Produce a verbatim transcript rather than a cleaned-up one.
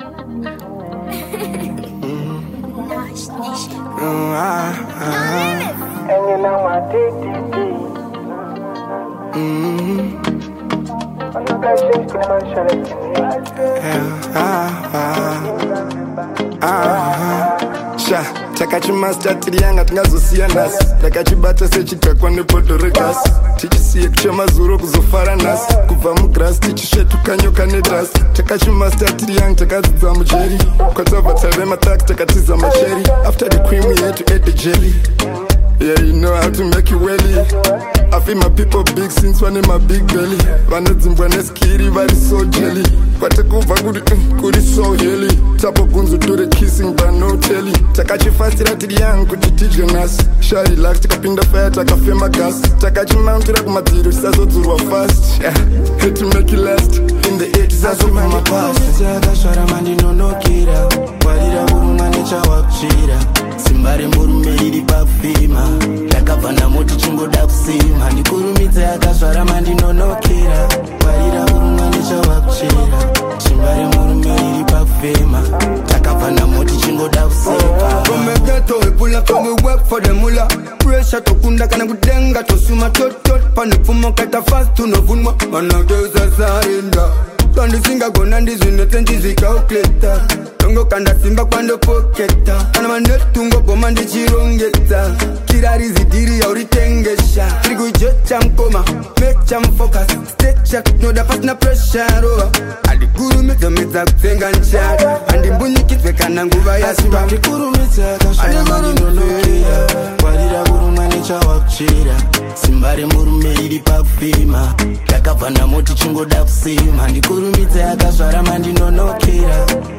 Takachimasta tirianga tingazosiyana takachibata sechitakwa nepotorekas tichisiye kuchemazuro kuzofara nhasi kubva mugrasi tichisvetuka nyoka nedhasi takachimasta tirianga takadzidza mujeri kwatabva taremataki takatiza macheri after the cream we had to add the jelly. Yeah, you know how to make it welly. I feel my people big since one in my big belly. Vanodzimbwa neskiri vari so jelly. Kwatakubva kuri kuri so heli. Tapo gunzo do the kissing but no telly. Takachifastira tiri young kuti tidye nhasi. Shari relax tikapinda fire takafema gas. Takachimountira kumadziro tisazodzurwa fast. Yeah, had to make it last. In the eighties azova my past. Yakashara mandinonokira. Warira kuruma nechawakuchira. Simbare murume iri pafima. Yakabva namoti chingoda kusima. Ndikurumidza yakazvara mandinonokera. Warira kuruma nechawakuchira. Simbare murume iri pafima. Yakabva namoti chingoda kusima. From a ghetto we pull up and we work for the mullah. Pressure tokunda kana kudenga tosuma tot tot. Panifuma kata fast tunovunwa. Manageuza zarinda. Tandisinga gona ndizvinete ndizvikaukleta. Tongo kanda simba kwando poketa. Kana manetungo goma ndichirongeta. Kirarizi diri yauritengesha. Tiri kujocha mkoma, mecha mfocus. Stecha kunoda pasina pressure over. Adikurumidza medza kutsenga nchara. Andimbunyikidze kana nguva yasipa. Ndikurumidza yakashara mandinonokera. Warira kuruma nechawakuchira. Simbare murume iri pafima. Yakabva namoti chingoda kusima. Ndikurumidza yakazvara mandinonokera.